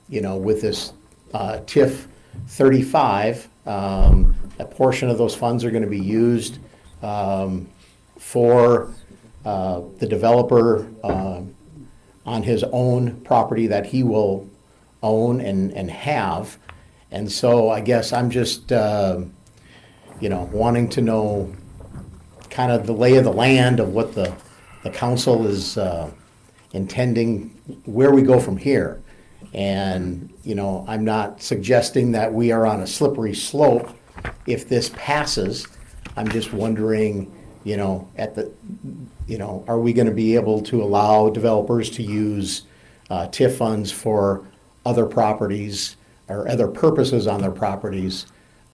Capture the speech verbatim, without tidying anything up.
you know, with this uh, T I F thirty-five, um, a portion of those funds are going to be used um, for uh, the developer uh, on his own property that he will own and, and have. And so I guess I'm just, uh, you know, wanting to know kind of the lay of the land of what the, the council is uh, intending, where we go from here. And, you know, I'm not suggesting that we are on a slippery slope if this passes. I'm just wondering, you know, at the, you know, are we going to be able to allow developers to use uh, T I F funds for other properties or other purposes on their properties